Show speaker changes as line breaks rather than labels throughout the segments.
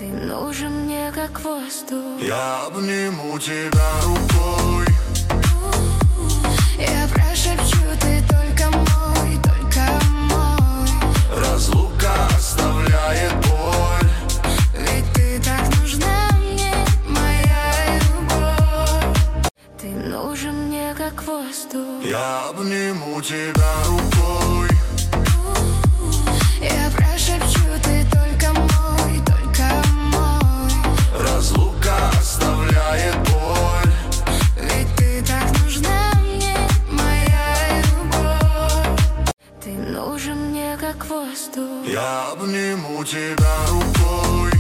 Ты нужен мне как воздух.
Я обниму тебя рукой.
Я прошепчу, ты только мой, только мой.
Разлука оставляет боль,
Ведь ты так нужна мне, моя любовь. Ты нужен мне как воздух.
я обниму тебя рукой.
Я прошепчу, ты только мой, только мой.
Разлука оставляет боль,
Ведь ты так нужна мне, моя любовь. Ты нужен мне как воздух.
я обниму тебя рукой.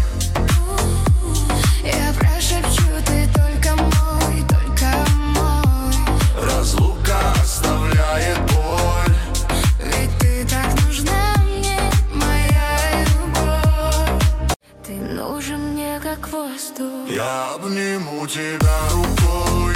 Я прошепчу, ты только мой, только мой.
Разлука оставляет боль,
Ведь ты так нужна мне, моя любовь. Ты нужен мне как воздух.
я обниму тебя рукой.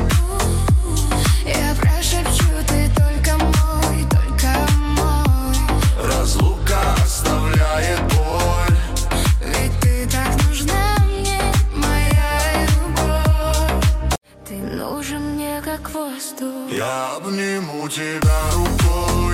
Я прошепчу, ты только мой, только мой.
Разлука оставляет боль,
Ведь ты так нужна мне, моя любовь. Ты нужен мне как воздух.
я обниму тебя рукой.